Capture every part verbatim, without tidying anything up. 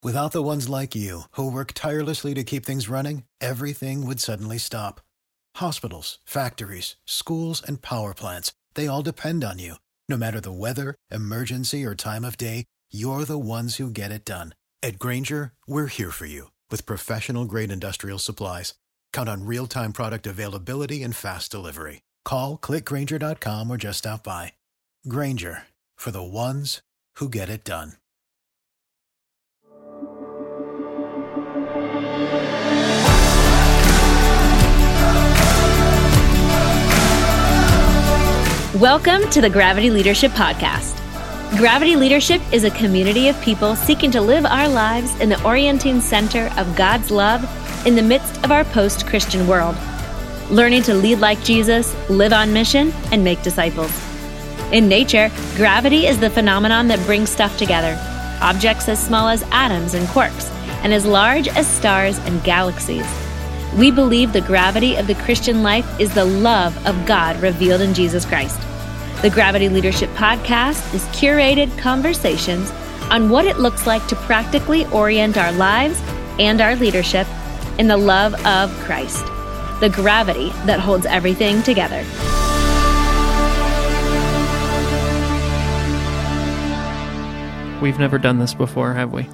Without the ones like you, who work tirelessly to keep things running, everything would suddenly stop. Hospitals, factories, schools, and power plants, they all depend on you. No matter the weather, emergency, or time of day, you're the ones who get it done. At Grainger, we're here for you with professional-grade industrial supplies. Count on real-time product availability and fast delivery. Call, click Grainger dot com, or just stop by. Grainger, for the ones who get it done. Welcome to the Gravity Leadership Podcast. Gravity Leadership is a community of people seeking to live our lives in the orienting center of God's love in the midst of our post-Christian world, learning to lead like Jesus, live on mission, and make disciples. In nature, gravity is the phenomenon that brings stuff together, objects as small as atoms and quarks, and as large as stars and galaxies. We believe the gravity of the Christian life is the love of God revealed in Jesus Christ. The Gravity Leadership Podcast is curated conversations on what it looks like to practically orient our lives and our leadership in the love of Christ, the gravity that holds everything together. We've never done this before, have we?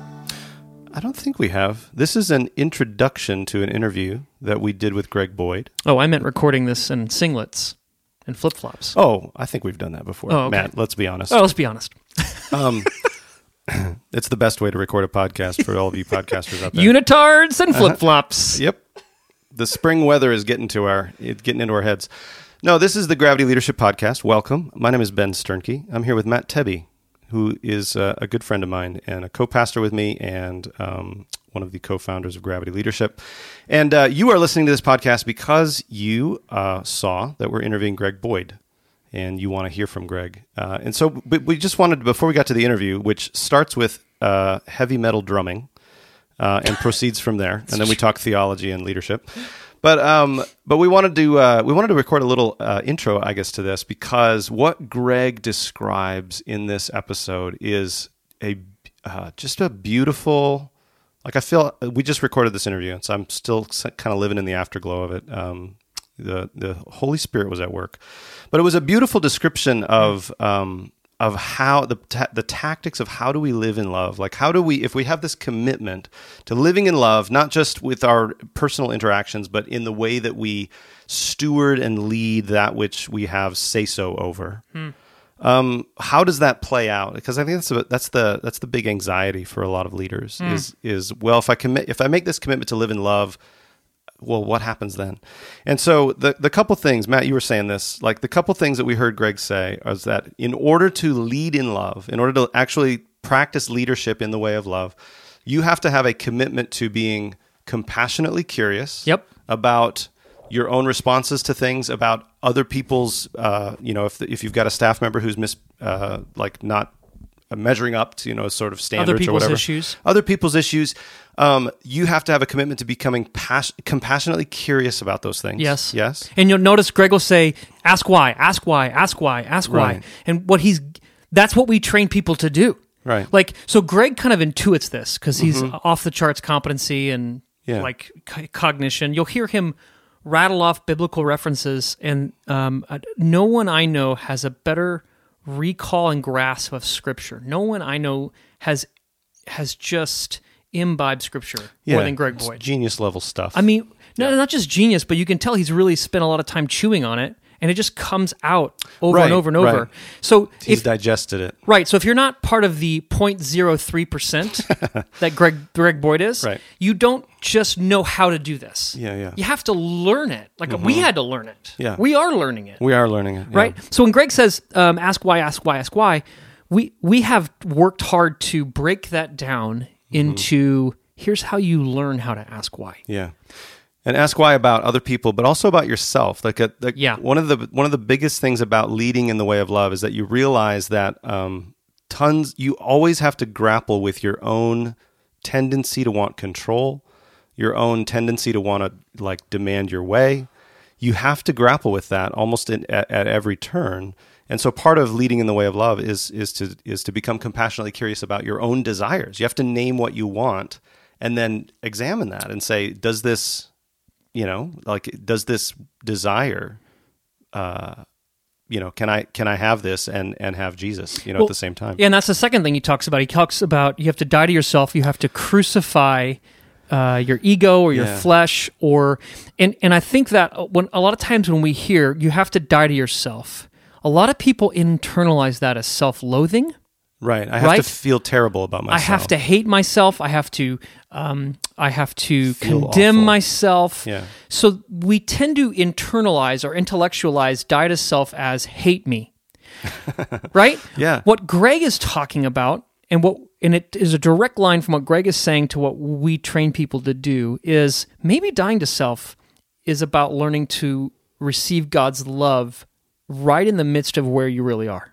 I don't think we have. This is an introduction to an interview that we did with Greg Boyd. Oh, I meant recording this in singlets and flip-flops. Oh, I think we've done that before. Oh, okay. Matt, let's be honest. Oh, let's be honest. um, it's the best way to record a podcast for all of you podcasters out there. Unitards and flip-flops. Uh-huh. Yep. The spring weather is getting to our it's getting into our heads. No, this is the Gravity Leadership Podcast. Welcome. My name is Ben Sternke. I'm here with Matt Tebbe, who is uh, a good friend of mine and a co-pastor with me and um, one of the co-founders of Gravity Leadership. And uh, you are listening to this podcast because you uh, saw that we're interviewing Greg Boyd, and you want to hear from Greg. Uh, and so but we just wanted, before we got to the interview, which starts with uh, heavy metal drumming uh, and proceeds from there, and then we talk theology and leadership. But um, but we wanted to uh, we wanted to record a little uh, intro, I guess, to this, because what Greg describes in this episode is a uh, just a beautiful. Like I feel we just recorded this interview, and so I'm still kind of living in the afterglow of it. Um, the the Holy Spirit was at work, but it was a beautiful description of. Um, of how the ta- the tactics of how do we live in love? Like how do we, if we have this commitment to living in love, not just with our personal interactions, but in the way that we steward and lead that which we have say-so over. Hmm. Um, how does that play out? Because I think that's a, that's the that's the big anxiety for a lot of leaders. Hmm. Is is well, if I commit, if I make this commitment to live in love, well, what happens then? And so the the couple things, Matt, you were saying this, like the couple things that we heard Greg say is that in order to lead in love, in order to actually practice leadership in the way of love, you have to have a commitment to being compassionately curious yep. about your own responses to things, about other people's, uh, you know, if the, if you've got a staff member who's mis, uh, like not measuring up to, you know, sort of standards other people's or whatever. issues. Other people's issues. Um, you have to have a commitment to becoming pas- compassionately curious about those things. Yes. Yes. And you'll notice Greg will say, ask why, ask why, ask why, ask why. Right. And what he's, that's what we train people to do. Right. Like, so Greg kind of intuits this because he's mm-hmm. off the charts competency and yeah. like c- cognition. You'll hear him rattle off biblical references, and um, no one I know has a better recall and grasp of Scripture. No one I know has has just imbibed Scripture yeah, more than Greg Boyd. Genius level stuff. I mean, no, not just genius, but you can tell he's really spent a lot of time chewing on it, and it just comes out over right, and over and over. Right. So he's if, digested it. Right. So if you're not part of the zero point zero three percent that Greg Greg Boyd is, right. you don't just know how to do this. Yeah, yeah. You have to learn it. Like mm-hmm. we had to learn it. Yeah. We are learning it. We are learning it. Yeah. Right. So when Greg says, um, ask why, ask why, ask why, we, we have worked hard to break that down mm-hmm. into here's how you learn how to ask why. Yeah. And ask why about other people, but also about yourself. Like, a, like yeah. one of the one of the biggest things about leading in the way of love is that you realize that um, tons. You always have to grapple with your own tendency to want control, your own tendency to want to like demand your way. You have to grapple with that almost in, at, at every turn. And so part of leading in the way of love is is to is to become compassionately curious about your own desires. You have to name what you want and then examine that and say, does this, you know, like does this desire uh you know, can I can I have this and, and have Jesus, you know, Well, at the same time? Yeah, and that's the second thing he talks about. He talks about you have to die to yourself. You have to crucify uh, your ego or your Yeah. flesh, or and and I think that when a lot of times when we hear you have to die to yourself, a lot of people internalize that as self-loathing. Right. I have Right? to feel terrible about myself. I have to hate myself. I have to, um, I have to Feel condemn awful. myself. Yeah. So we tend to internalize or intellectualize die to self as hate me, right? Yeah. What Greg is talking about, and what, and it is a direct line from what Greg is saying to what we train people to do, is maybe dying to self is about learning to receive God's love right in the midst of where you really are.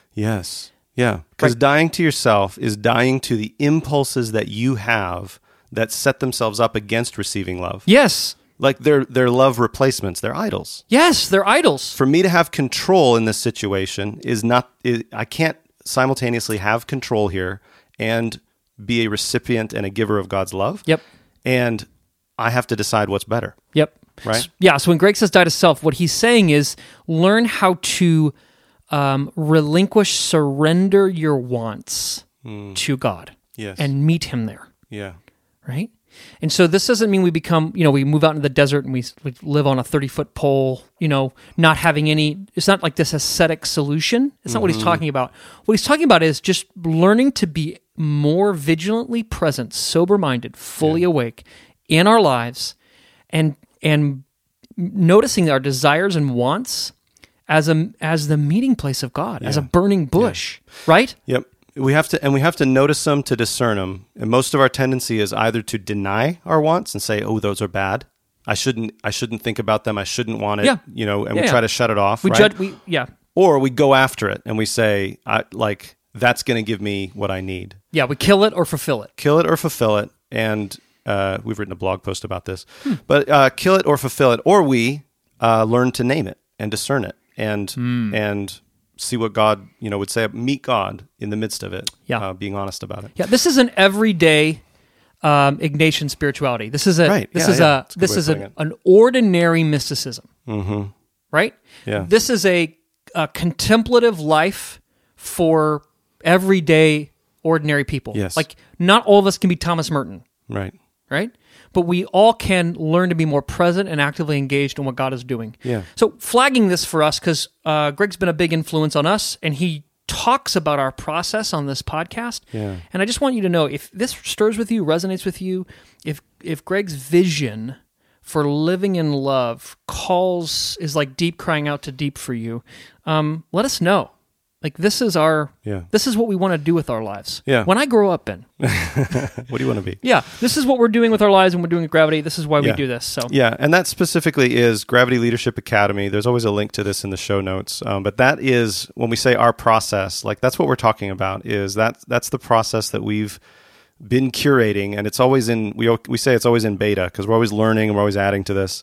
Yes. Yeah. Because Right. dying to yourself is dying to the impulses that you have that set themselves up against receiving love. Yes. Like they're, they're love replacements. They're idols. Yes, they're idols. For me to have control in this situation is not, is, I can't simultaneously have control here and be a recipient and a giver of God's love. Yep. And I have to decide what's better. Yep. Right? Yeah. So when Greg says die to self, what he's saying is learn how to um, relinquish, surrender your wants to God Yes. and meet Him there. Yeah. Right. And so this doesn't mean we become, you know, we move out into the desert and we, we live on a thirty foot pole, you know, not having any, it's not like this ascetic solution. It's not what he's talking about. What he's talking about is just learning to be more vigilantly present, sober minded, fully awake in our lives, and, and noticing our desires and wants as a as the meeting place of God, as a burning bush, right? Yep. We have to, and we have to notice them to discern them. And most of our tendency is either to deny our wants and say, "Oh, those are bad. I shouldn't. I shouldn't think about them. I shouldn't want it." Yeah. You know, and Yeah, we yeah. try to shut it off. We right? judge, we yeah, Or we go after it and we say, I, "Like that's going to give me what I need." yeah, we kill it or fulfill it. Kill it or fulfill it. And uh, we've written a blog post about this. But uh, kill it or fulfill it, or we uh, learn to name it and discern it, and and see what God, you know, would say. Meet God in the midst of it. Yeah. uh, being honest about it. Yeah, this is an everyday um, Ignatian spirituality. This is a Right. this Yeah, is yeah. a That's a good this way of is a, putting it. an ordinary mysticism, Mm-hmm. right? Yeah. This is a, a contemplative life for everyday ordinary people. Yes. Like not all of us can be Thomas Merton, Right. right? But we all can learn to be more present and actively engaged in what God is doing. Yeah. So flagging this for us, because uh, Greg's been a big influence on us, and he talks about our process on this podcast. Yeah. And I just want you to know, if this stirs with you, resonates with you, if if Greg's vision for living in love calls, is like deep crying out to deep for you, um, let us know. Like this is our, Yeah. this is what we want to do with our lives. Yeah. When I grow up, Ben. What do you want to be? Yeah, this is what we're doing with our lives when we're doing Gravity. This is why we Yeah. do this. So Yeah, and that specifically is Gravity Leadership Academy. There's always a link to this in the show notes. Um, but that is, when we say our process, like that's what we're talking about, is that that's the process that we've been curating, and it's always in, we we say it's always in beta, because we're always learning and we're always adding to this.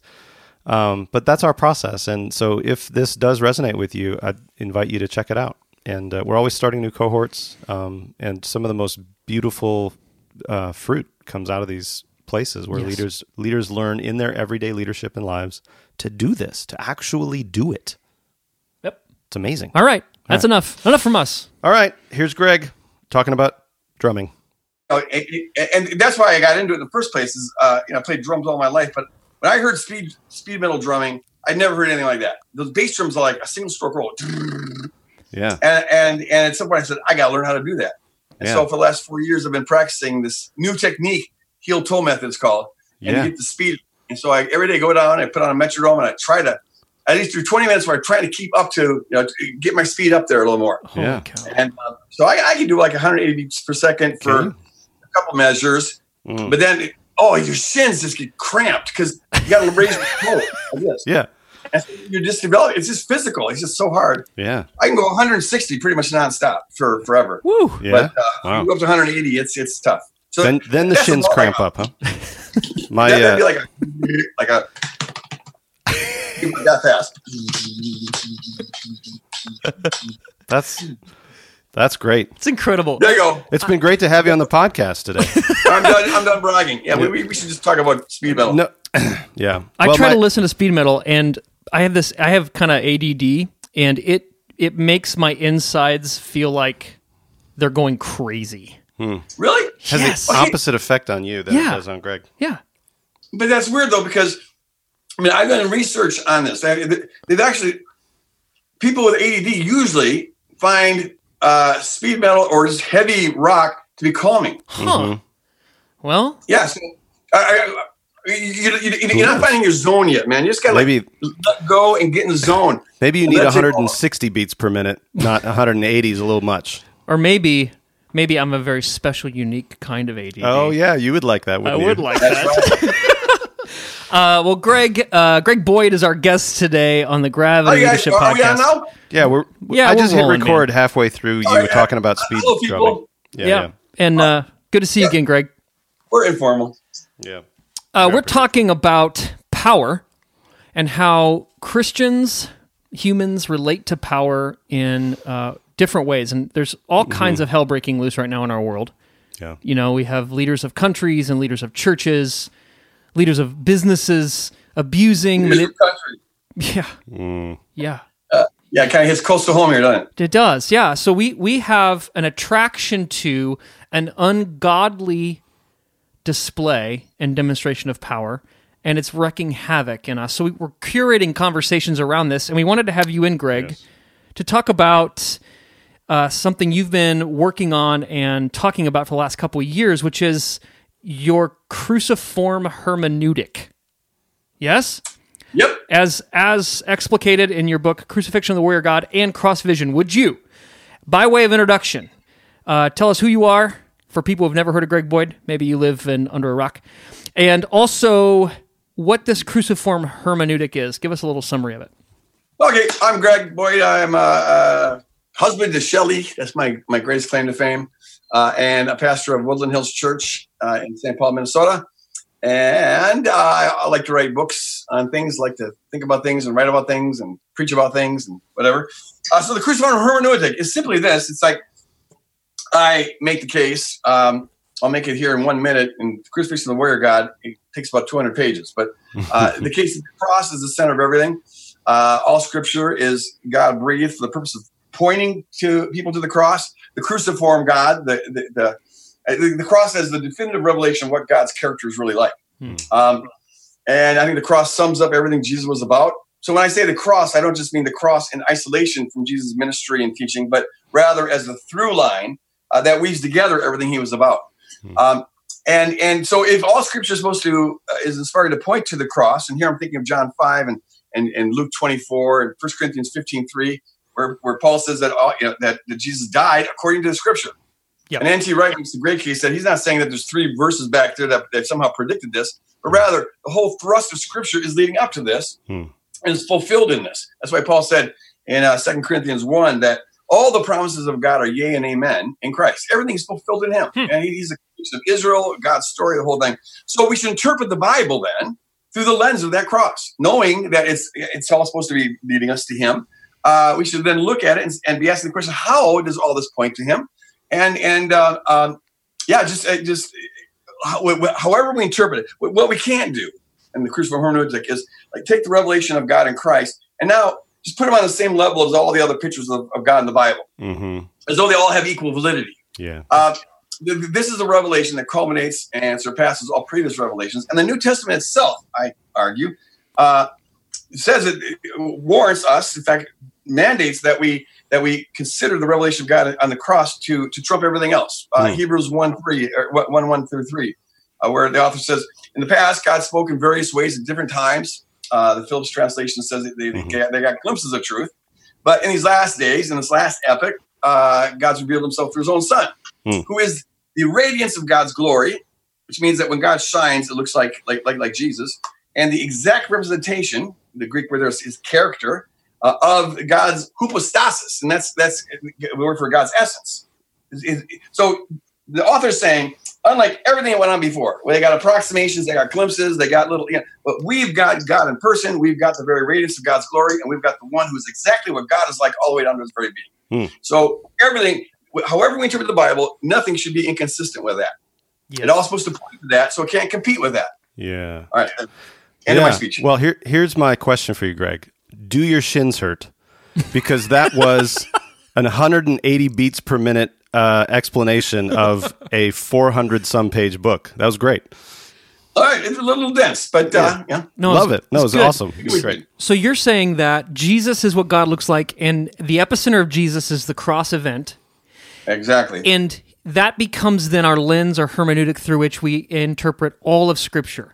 Um, but that's our process. And so if this does resonate with you, I'd invite you to check it out. And uh, we're always starting new cohorts, um, and some of the most beautiful uh, fruit comes out of these places where Yes. leaders leaders learn in their everyday leadership and lives to do this, to actually do it. Yep. It's amazing. All right. That's enough. Enough from us. All right, here's Greg talking about drumming. You know, and, and that's why I got into it in the first place. Is uh, you know, I played drums all my life, but when I heard speed speed metal drumming, I'd never heard anything like that. Those bass drums are like a single stroke roll, Yeah. and and and at some point I said, I got to learn how to do that. And Yeah. so for the last four years, I've been practicing this new technique, heel toe method, it's called, and Yeah. you get the speed. And so I every day go down, I put on a metronome, and I try to at least do twenty minutes where I try to keep up to, you know, to get my speed up there a little more. Holy Yeah. cow. And uh, so I, I can do like one hundred eighty beats per second for Okay. a couple measures, Mm. but then oh, your shins just get cramped because you got to raise your toe like this. Yeah. And so you're just developing. It's just physical. It's just so hard. Yeah. I can go one hundred sixty pretty much nonstop for forever. Woo. Yeah. But uh, Wow. you go up to one hundred eighty, it's it's tough. So Then then the that's shins about cramp like up, huh? My That would be uh, like a like a that fast. That's that's great. It's incredible. There you go. It's been great to have you on the podcast today. I'm done. I'm done bragging. Yeah, we, we should just talk about speed metal. No, yeah. I Well, try my- to listen to speed metal, and I have this. I have kind of A D D, and it it makes my insides feel like they're going crazy. Really? has Yes. the opposite effect on you than Yeah. it does on Greg. Yeah. But that's weird though, because I mean, I've done research on this. They- They've actually people with A D D usually find uh, speed metal or just heavy rock to be calming. Huh. Well, Yeah, so I, I, you, you, you, you're not finding your zone yet, man. You just gotta Maybe like, let go and get in the zone. maybe you And need that's it. one hundred sixty beats per minute, not one hundred eighty is a little much. or maybe maybe I'm a very special, unique kind of A D D. Oh yeah, you would like that, I wouldn't you? would like That's that. right. Uh, well, Greg, uh, Greg Boyd is our guest today on the Oh, Gravity you guys, Leadership are we on Podcast. now? Yeah, we're. Yeah, I we're just hit rolling, record halfway through you Oh, yeah. talking about speed Hello, people. drumming. Yeah, Yeah, and uh, good to see you again, Greg. We're informal. yeah. Uh, we're talking about power and how Christians, humans, relate to power in uh, different ways. And there's all kinds of hell breaking loose right now in our world. Yeah. You know, we have leaders of countries and leaders of churches, leaders of businesses abusing. Here's Mani- your country. yeah, Mm. yeah, Yeah, it kind of hits close to home here, doesn't it? it does. Yeah. So we we have an attraction to an ungodly display and demonstration of power, and it's wreaking havoc in us. So we, we're curating conversations around this, and we wanted to have you in, Greg, Yes. to talk about uh, something you've been working on and talking about for the last couple of years, which is your cruciform hermeneutic. Yes? Yep. As as explicated in your book, Crucifixion of the Warrior God and Cross Vision, would you, by way of introduction, uh, tell us who you are for people who've never heard of Greg Boyd? Maybe you live in under a rock. And also, what this cruciform hermeneutic is. Give us a little summary of it. Okay, I'm Greg Boyd. I'm a, a husband to Shelley. That's my, my greatest claim to fame. Uh, and a pastor of Woodland Hills Church uh, in Saint Paul, Minnesota. And uh, I like to write books on things, like to think about things and write about things and preach about things and whatever. Uh, so the cruciform hermeneutic is simply this. It's like I make the case. Um, I'll make it here in one minute. In Crucifixion of the Warrior God, it takes about two hundred pages. But uh, the case of the cross is the center of everything. Uh, all Scripture is God breathed for the purpose of pointing to people to the cross. The cruciform God, the the, the The, the cross has the definitive revelation of what God's character is really like. Hmm. Um, and I think the cross sums up everything Jesus was about. So when I say the cross, I don't just mean the cross in isolation from Jesus' ministry and teaching, but rather as the through line uh, that weaves together everything he was about. Hmm. Um, and and so if all Scripture is supposed to, uh, is inspired to point to the cross, and here I'm thinking of John five and, and, and Luke twenty-four and First Corinthians fifteen three, where, where Paul says that, uh, you know, that, that Jesus died according to the Scripture. Yep. And N T Wright makes a great case that he's not saying that there's three verses back there that, that somehow predicted this, but rather the whole thrust of Scripture is leading up to this Hmm. and is fulfilled in this. That's why Paul said in uh, Second Corinthians one that all the promises of God are yea and amen in Christ. Everything's fulfilled in him. Hmm. And he, he's a piece of Israel, God's story, the whole thing. So we should interpret the Bible then through the lens of that cross, knowing that it's it's all supposed to be leading us to him. Uh, we should then look at it and, and be asking the question, how does all this point to him? And and uh, um, yeah, just uh, just uh, however we interpret it, what we can't do in the cruciform hermeneutic is like take the revelation of God in Christ and now just put them on the same level as all the other pictures of, of God in the Bible, Mm-hmm. as though they all have equal validity. Yeah. Uh, th- this is a revelation that culminates and surpasses all previous revelations, and the New Testament itself, I argue, uh, says it, it warrants us, in fact, mandates that we. that we consider the revelation of God on the cross to, to trump everything else. Uh, Mm. Hebrews one, three, or one, one through three, uh, where the author says, in the past, God spoke in various ways at different times. Uh, the Phillips translation says that they, Mhm. they, got, they got glimpses of truth. But in these last days, in this last epoch, uh, God's revealed himself through his own son, Mm. who is the radiance of God's glory, which means that when God shines, it looks like, like, like, like Jesus. And the exact representation, the Greek word there is, is character, Uh, of God's hypostasis, and that's that's the word for God's essence. Is- is- So the author is saying unlike everything that went on before. Well, they got approximations, they got glimpses, they got little, you know, but we've got God in person, we've got the very radiance of God's glory, and we've got the one who's exactly what God is like all the way down to his very being. Hmm. So everything, however we interpret the Bible, nothing should be inconsistent with that. Yes. It's all supposed to point to that, so it can't compete with that. Yeah. All right. End yeah. of my speech. Well, here, here's my question for you, Greg. Do your shins hurt? Because that was an one hundred eighty beats per minute uh, explanation of a four hundred some page book. That was great. All right, it's a little dense, but uh, yeah, no, love it. No, it was good. awesome. It was great. So you're saying that Jesus is what God looks like, and the epicenter of Jesus is the cross event. Exactly. And that becomes then our lens or hermeneutic through which we interpret all of Scripture.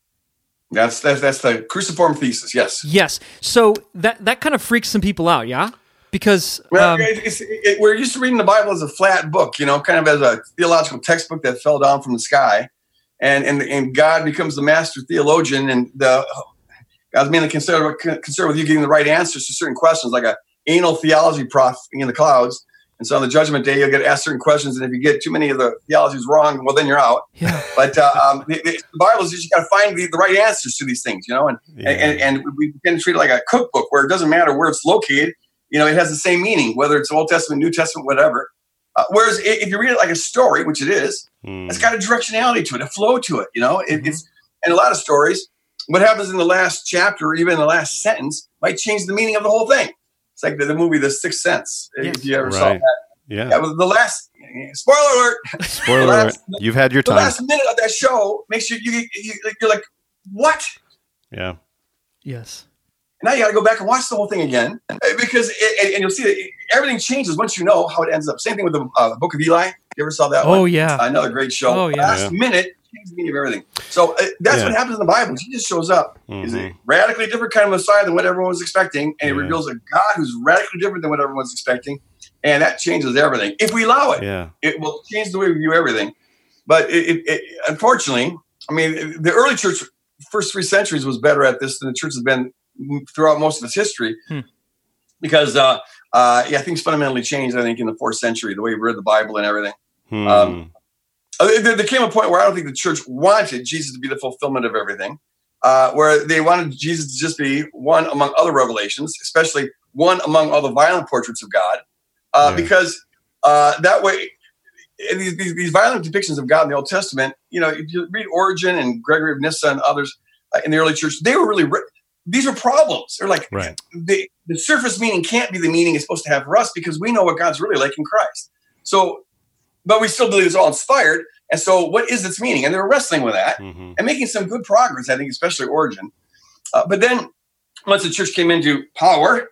That's that's that's the cruciform thesis. Yes. Yes. So that that kind of freaks some people out, yeah, because well, um, it's, it, we're used to reading the Bible as a flat book, you know, kind of as a theological textbook that fell down from the sky, and and and God becomes the master theologian, and the God's mainly concerned with, concerned with you getting the right answers to certain questions, like a anal theology prof in the clouds. And so on the judgment day, you'll get asked certain questions, and if you get too many of the theologies wrong, well, then you're out. Yeah. But uh, um, the, the Bible is just got to find the, the right answers to these things, you know. And, yeah. and and we can treat it like a cookbook where it doesn't matter where it's located. You know, it has the same meaning, whether it's Old Testament, New Testament, whatever. Uh, whereas if you read it like a story, which it is, mm. it's got a directionality to it, a flow to it. You know, it, mm-hmm. it's and a lot of stories. What happens in the last chapter, or even in the last sentence, might change the meaning of the whole thing. It's like the, the movie The Sixth Sense. Yes. If you ever right. saw that. Yeah. yeah the last spoiler alert. Spoiler last, alert. You've had your time. The last minute of that show makes you, you, you you're like, what? Yeah. Yes. And now you got to go back and watch the whole thing again because, it, and you'll see that everything changes once you know how it ends up. Same thing with the uh, Book of Eli. You ever saw that oh, one? Oh yeah. Uh, another great show. Oh yeah. Last yeah. minute changes the meaning of everything. So uh, that's yeah. what happens in the Bible. Jesus shows up. Mm-hmm. He's a radically different kind of Messiah than what everyone was expecting, and yeah. he reveals a God who's radically different than what everyone was expecting. And that changes everything. If we allow it, yeah. it will change the way we view everything. But it, it, it, unfortunately, I mean, the early church, first three centuries, was better at this than the church has been throughout most of its history. Hmm. Because, uh, uh, yeah, things fundamentally changed, I think, in the fourth century, the way we read the Bible and everything. Hmm. Um, there, there came a point where I don't think the church wanted Jesus to be the fulfillment of everything, uh, where they wanted Jesus to just be one among other revelations, especially one among all the violent portraits of God. Uh, yeah. Because uh, that way, these, these these violent depictions of God in the Old Testament, you know, if you read Origen and Gregory of Nyssa and others uh, in the early church, they were really, these are problems. They're like, right. the, the surface meaning can't be the meaning it's supposed to have for us because we know what God's really like in Christ. So, but we still believe it's all inspired. And so what is its meaning? And they were wrestling with that mm-hmm. and making some good progress, I think, especially Origen. Uh, but then once the church came into power,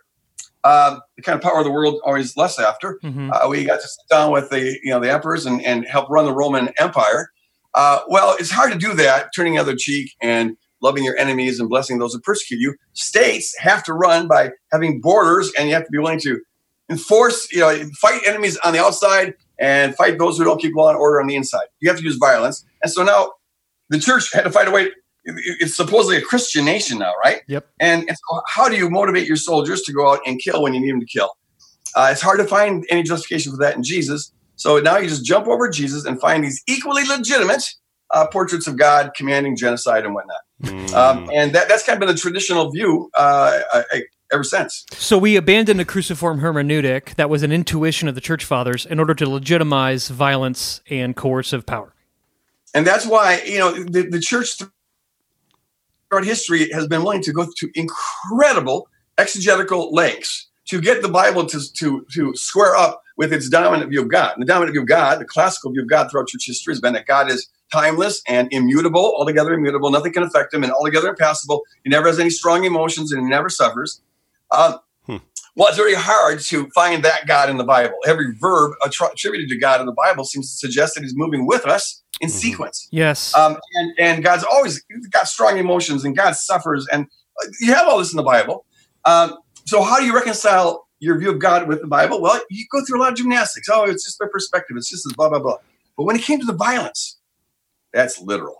Uh, the kind of power of the world always less after. Mm-hmm. Uh, we got to sit down with the you know the emperors and, and help run the Roman Empire. Uh, well, it's hard to do that, turning the other cheek and loving your enemies and blessing those who persecute you. States have to run by having borders, and you have to be willing to enforce, you know, fight enemies on the outside and fight those who don't keep law and order on the inside. You have to use violence. And so now the church had to fight a way. It's supposedly a Christian nation now, right? Yep. And, and so how do you motivate your soldiers to go out and kill when you need them to kill? Uh, it's hard to find any justification for that in Jesus. So now you just jump over Jesus and find these equally legitimate uh, portraits of God commanding genocide and whatnot. Mm. Um, and that, that's kind of been the traditional view uh, I, I, ever since. So we abandoned a cruciform hermeneutic that was an intuition of the church fathers in order to legitimize violence and coercive power. And that's why, you know, the, the church th- throughout history has been willing to go to incredible exegetical lengths to get the Bible to, to, to square up with its dominant view of God. And the dominant view of God, the classical view of God throughout church history has been that God is timeless and immutable, altogether immutable. Nothing can affect him and altogether impassible. He never has any strong emotions and he never suffers. Um, hmm. Well, it's very hard to find that God in the Bible. Every verb attributed to God in the Bible seems to suggest that he's moving with us in mm-hmm. sequence. Yes. Um, and, and God's always got strong emotions and God suffers. And you have all this in the Bible. Um, so how do you reconcile your view of God with the Bible? Well, you go through a lot of gymnastics. Oh, it's just their perspective. It's just this blah, blah, blah. But when it came to the violence, that's literal.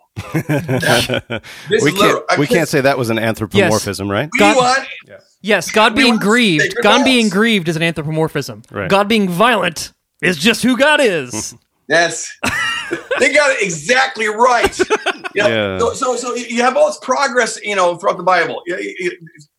that, we, can't, we can't say that was an anthropomorphism, yes. right? God, want, yes. yes, God being grieved. God balls. being grieved is an anthropomorphism. Right. God being violent is just who God is. That's They got it exactly right. You know? Yeah. so, so, so you have all this progress, you know, throughout the Bible. It, it,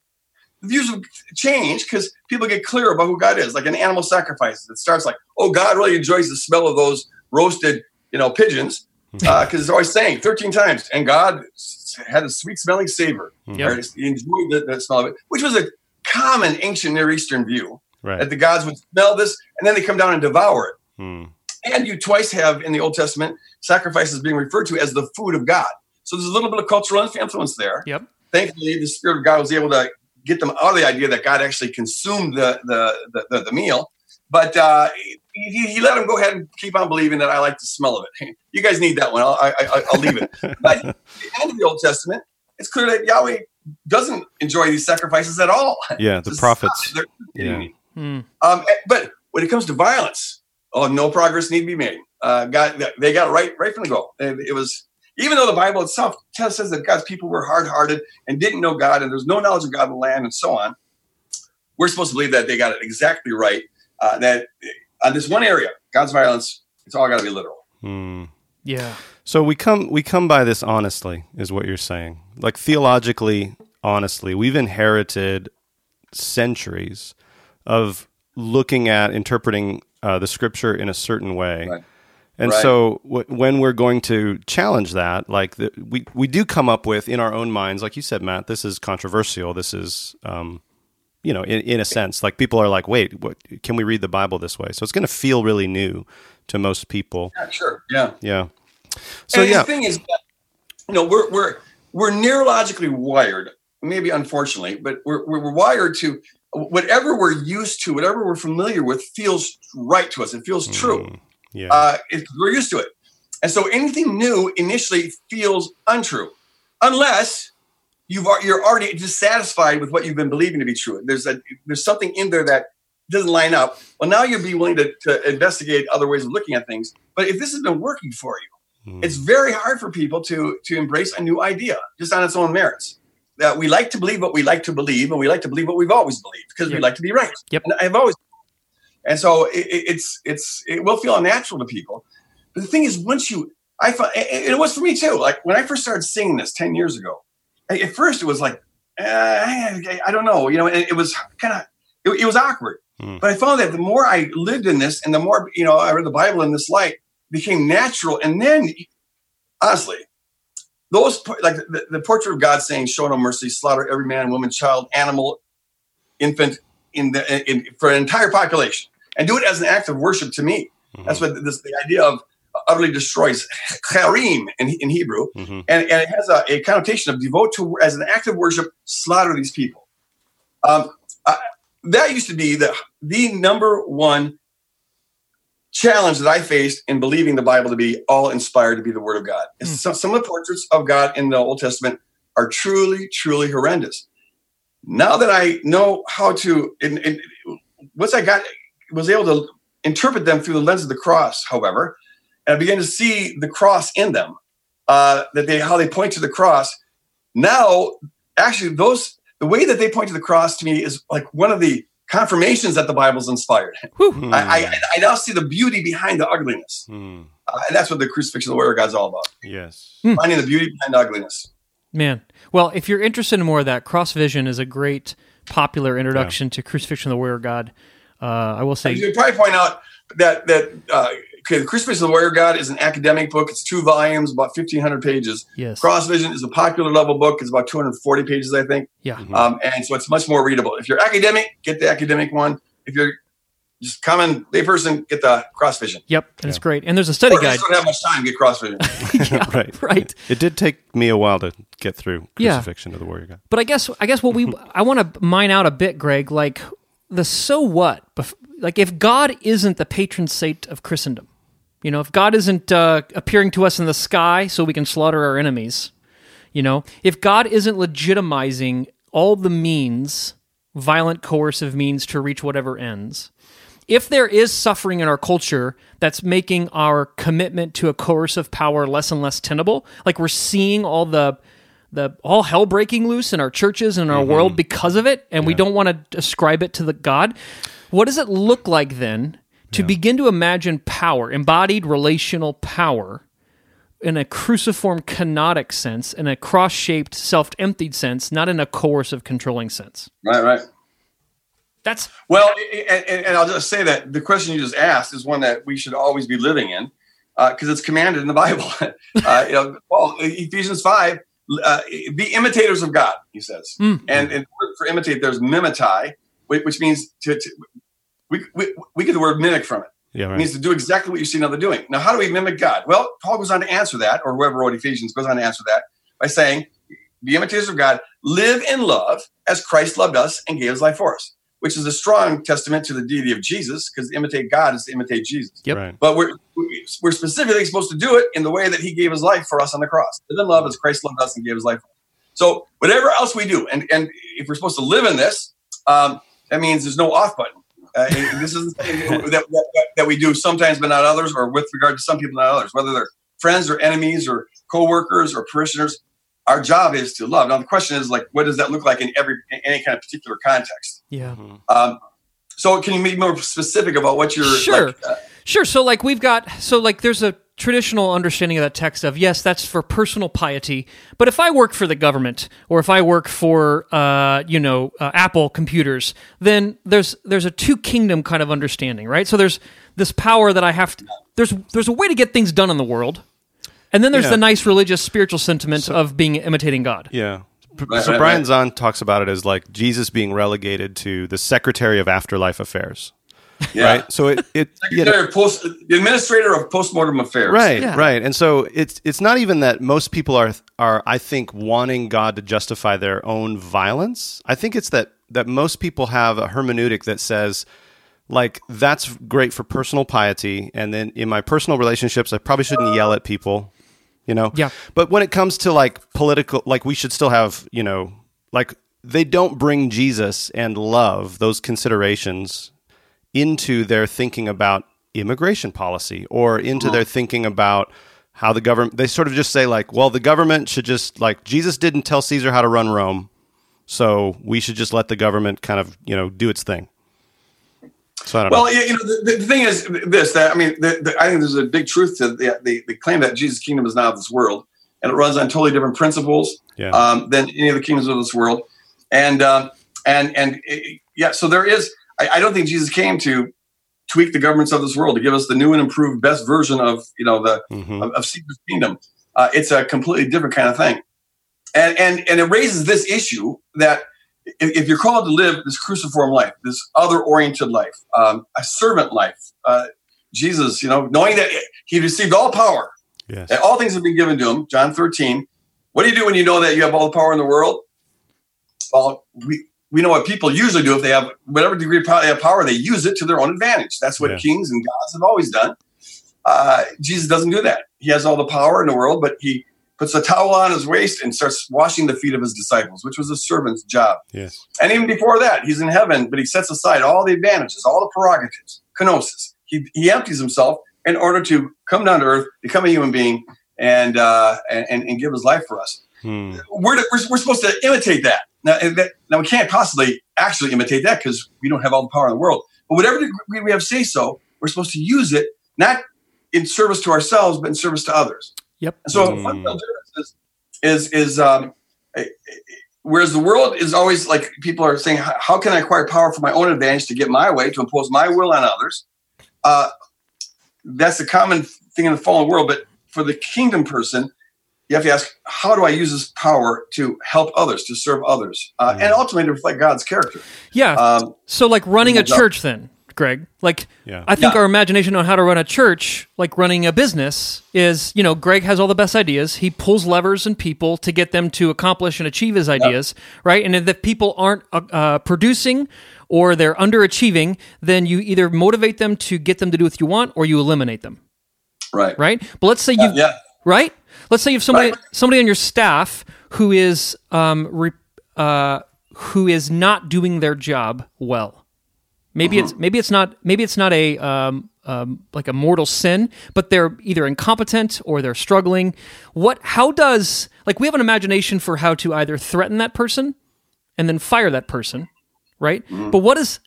the views have changed because people get clear about who God is. Like in animal sacrifices, it starts like, "Oh, God really enjoys the smell of those roasted, you know, pigeons," because uh, it's always saying thirteen times, and God had a sweet smelling savor. Yep. Right? He enjoyed the, the smell of it, which was a common ancient Near Eastern view. Right. That the gods would smell this, and then they come down and devour it. Hmm. And you twice have in the Old Testament sacrifices being referred to as the food of God. So there's a little bit of cultural influence there. Yep. Thankfully, the Spirit of God was able to get them out of the idea that God actually consumed the the the, the, the meal. But uh, he, he let them go ahead and keep on believing that I like the smell of it. You guys need that one. I'll, I, I, I'll leave it. But at the end of the Old Testament, it's clear that Yahweh doesn't enjoy these sacrifices at all. Yeah, the Just prophets. stop. Yeah. Hmm. Um, but when it comes to violence, oh, no progress need to be made. Uh, God, they got it right, right from the go. It, it was, even though the Bible itself tells says that God's people were hard-hearted and didn't know God, and there's no knowledge of God in the land, and so on. We're supposed to believe that they got it exactly right. Uh, that on this one area, God's violence, it's all got to be literal. Hmm. Yeah. So we come we come by this honestly, is what you're saying. Like theologically, honestly, we've inherited centuries of looking at interpreting uh, the scripture in a certain way. Right. And Right. so w- when we're going to challenge that, like the, we, we do come up with in our own minds, like you said, Matt, this is controversial. This is, um, you know, in, in a sense, like people are like, wait, what, can we read the Bible this way? So it's going to feel really new to most people. Yeah, sure. Yeah. Yeah. So and yeah. the thing is, that, you know, we're we're we're neurologically wired, maybe unfortunately, but we're we're wired to whatever we're used to, whatever we're familiar with, feels right to us. It feels true. Mm, yeah. Uh, it, we're used to it, and so anything new initially feels untrue, unless you've you're already dissatisfied with what you've been believing to be true. There's a there's something in there that doesn't line up. Well, now you'll be willing to, to investigate other ways of looking at things. But if this has been working for you, it's very hard for people to to embrace a new idea just on its own merits. That we like to believe what we like to believe, and we like to believe what we've always believed because Yep. we like to be right. Yep. And I've always, and so it, it's it's it will feel unnatural to people. But the thing is, once you, I found, and it was for me too. Like when I first started singing this ten years ago, at first it was like, uh, I, I don't know, you know, and it was kind of it, it was awkward. Mm. But I found that the more I lived in this, and the more you know, I read the Bible in this light, became natural. And then, honestly, those like the, the portrait of God saying, "Show no mercy, slaughter every man, woman, child, animal, infant in the in, for an entire population, and do it as an act of worship." To me, Mhm. that's what this the idea of utterly destroys charim in, in Hebrew, Mhm. and, and it has a, a connotation of devote to as an act of worship, slaughter these people. Um, uh, that used to be the the number one challenge that I faced in believing the Bible to be all inspired to be the Word of God. Mm. Some, some of the portraits of God in the Old Testament are truly, truly horrendous. Now that I know how to, and, and once I got was able to interpret them through the lens of the cross, however, and I began to see the cross in them, uh, that they how they point to the cross. Now, actually, those the way that they point to the cross to me is like one of the confirmations that the Bible's inspired. Hmm. I, I, I now see the beauty behind the ugliness. Hmm. Uh, and that's what the crucifixion of the Word of God's all about. Yes. Finding the beauty behind the ugliness. Man. Well, if you're interested in more of that, Cross Vision is a great popular introduction to Crucifixion of the Warrior God. Uh, I will say, You should probably point out that that uh, okay, the Crucifixion of the Warrior God is an academic book. It's two volumes, about fifteen hundred pages. yes. Cross Vision is a popular level book. It's about two hundred forty pages, I think. Yeah. Mhm. Um, and so it's much more readable. If you're academic, get the academic one. If you're just common layperson, get the Cross Vision. Yep. And it's Yeah. great. And there's a study Or if you guide. just don't have much time, get Cross Vision. Yeah, Right. Right. It did take me a while to get through Yeah. Crucifixion of the Warrior God. But I guess I guess what we I want to mine out a bit, Greg. Like the so what? Bef- Like if God isn't the patron saint of Christendom, you know, if God isn't uh, appearing to us in the sky so we can slaughter our enemies, you know, if God isn't legitimizing all the means, violent, coercive means to reach whatever ends, if there is suffering in our culture that's making our commitment to a coercive power less and less tenable, like we're seeing all the the all hell breaking loose in our churches and our world because of it, and we don't want to ascribe it to the God, what does it look like then to Yeah. begin to imagine power, embodied relational power, in a cruciform kenotic sense, in a cross-shaped, self-emptied sense, not in a coercive, controlling sense. Right, right. That's Well, and, and, and I'll just say that the question you just asked is one that we should always be living in, because uh, it's commanded in the Bible. uh, you know, Paul, Ephesians five, uh, be imitators of God, he says. Mm-hmm. And, and for imitate, there's mimetai, which means to, to we, we we get the word mimic from it. Yeah, right. It means to do exactly what you see another doing. Now, how do we mimic God? Well, Paul goes on to answer that, or whoever wrote Ephesians goes on to answer that by saying, be imitators of God, live in love as Christ loved us and gave his life for us, which is a strong testament to the deity of Jesus, because imitate God is to imitate Jesus. Yep. Right. But we're we're specifically supposed to do it in the way that he gave his life for us on the cross. Live in love as Christ loved us and gave his life for us. So whatever else we do, and, and if we're supposed to live in this, um, that means there's no off button. Uh, this is that, that, that we do sometimes, but not others, or with regard to some people, not others, whether they're friends or enemies or co-workers or parishioners. Our job is to love. Now, the question is, like, what does that look like in every in any kind of particular context? Yeah. Um, so can you be more specific about what you're... Sure. Like, uh, sure. So, like, we've got... So, like, there's a traditional understanding of that text of, yes, that's for personal piety, but if I work for the government, or if I work for, uh, you know, uh, Apple computers, then there's there's a two-kingdom kind of understanding, right? So there's this power that I have to... There's, there's a way to get things done in the world, and then there's Yeah. the nice religious, spiritual sentiment So- of being imitating God. Yeah. Right, so right, Brian right. Zahn talks about it as like Jesus being relegated to the Secretary of Afterlife Affairs. yeah. Right. So it, it you know, Secretary of Post, the administrator of postmortem affairs. right, Yeah. right. And so it's it's not even that most people are are I think wanting God to justify their own violence. I think it's that that most people have a hermeneutic that says, like, that's great for personal piety, and then in my personal relationships, I probably shouldn't yell at people, you know? Yeah. But when it comes to, like, political, like, we should still have, you know, like, they don't bring Jesus and love, those considerations, into their thinking about immigration policy or into their thinking about how the government, they sort of just say, like, well, the government should just, like, Jesus didn't tell Caesar how to run Rome, so we should just let the government kind of, you know, do its thing. So I don't Well, know. you know, the, the thing is this, that, I mean, the, the, I think there's a big truth to the, the, the claim that Jesus' kingdom is not of this world, and it runs on totally different principles Yeah. um, than any of the kingdoms of this world. And, um, and, and it, yeah, so there is, I, I don't think Jesus came to tweak the governments of this world, to give us the new and improved best version of, you know, the, Mhm. of, of Caesar's kingdom. Uh, it's a completely different kind of thing. And, and, and it raises this issue that if, if you're called to live this cruciform life, this other-oriented life, um, a servant life, uh, Jesus, you know, knowing that he received all power, Yes. that all things have been given to him, John thirteen. What do you do when you know that you have all the power in the world? Well, we, we know what people usually do. If they have whatever degree of power, they have power, they use it to their own advantage. That's what Yeah. kings and gods have always done. Uh, Jesus doesn't do that. He has all the power in the world, but he puts a towel on his waist and starts washing the feet of his disciples, which was a servant's job. Yes. And even before that, he's in heaven, but he sets aside all the advantages, all the prerogatives, kenosis. He, he empties himself in order to come down to earth, become a human being, and uh, and, and give his life for us. Hmm. We're, we're, we're supposed to imitate that. Now, that, now we can't possibly actually imitate that because we don't have all the power in the world. But whatever degree we have say so, we're supposed to use it, not in service to ourselves, but in service to others. Yep. And so Mm. a fundamental difference is, is, is um, whereas the world is always like, people are saying, how can I acquire power for my own advantage to get my way, to impose my will on others? Uh, that's a common thing in the fallen world. But for the kingdom person, you have to ask, how do I use this power to help others, to serve others, uh, and ultimately to reflect God's character? Yeah. Um, So, like running a Yeah. church, then, Greg. Like, Yeah. I think Yeah. our imagination on how to run a church, like running a business, is, you know, Greg has all the best ideas. He pulls levers and people to get them to accomplish and achieve his ideas, right? And if the people aren't uh, uh, producing or they're underachieving, then you either motivate them to get them to do what you want, or you eliminate them, right. right? But let's say you, Yeah. right? Let's say you have somebody Right. somebody on your staff who is um re, uh who is not doing their job well. Maybe it's maybe it's not maybe it's not a um, um like a mortal sin, but they're either incompetent or they're struggling. What? How does like we have an imagination for how to either threaten that person and then fire that person, right? But what is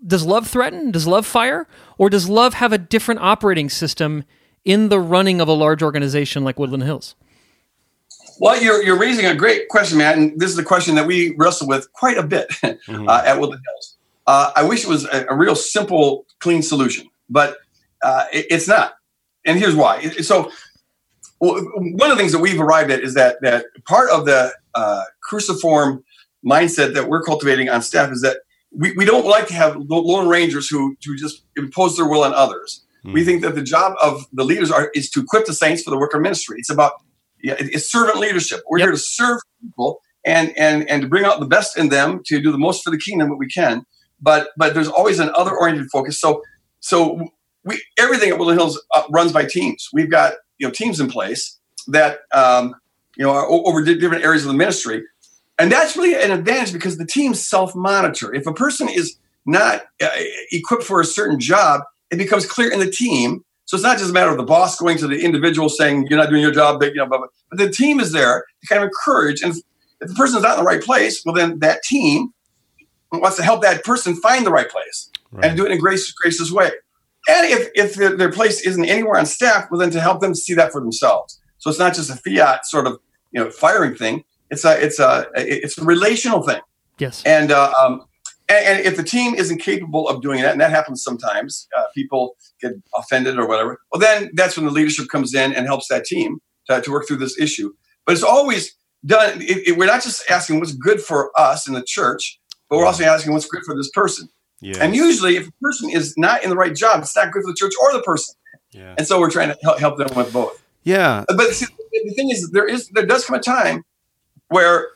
does love threaten? Does love fire? Or does love have a different operating system in the running of a large organization like Woodland Hills? Well, you're you're raising a great question, Matt, and this is a question that we wrestle with quite a bit mm-hmm. uh, at Woodland Hills. Uh, I wish it was a, a real simple, clean solution, but uh, it, it's not. And here's why. So well, one of the things that we've arrived at is that that part of the uh, cruciform mindset that we're cultivating on staff is that we, we don't like to have lone rangers who, who just impose their will on others. Mm-hmm. We think that the job of the leaders are is to equip the saints for the work of ministry. It's about Yeah, it's servant leadership. We're yep. here to serve people and and and to bring out the best in them to do the most for the kingdom that we can. But but there's always an other oriented focus. So so we everything at Woodland Hills uh, runs by teams. We've got you know teams in place that um, you know are over different areas of the ministry, and that's really an advantage because the teams self monitor. If a person is not uh, equipped for a certain job, it becomes clear in the team. So it's not just a matter of the boss going to the individual saying, you're not doing your job, but, you know, but, but the team is there to kind of encourage. And if, if the person's not in the right place, well, then that team wants to help that person find the right place right. and do it in a gracious, gracious way. And if, if their, their place isn't anywhere on staff, well, then to help them see that for themselves. So it's not just a fiat sort of, you know, firing thing. It's a, it's a, it's a relational thing. Yes. And, uh, um, And, and if the team isn't capable of doing that, and that happens sometimes, uh, people get offended or whatever, well, then that's when the leadership comes in and helps that team to, to work through this issue. But it's always done. It, it, we're not just asking what's good for us in the church, but we're also asking what's good for this person. Yes. And usually if a person is not in the right job, it's not good for the church or the person. Yeah. And so we're trying to help, help them with both. Yeah. But see, the thing is, there is there does come a time where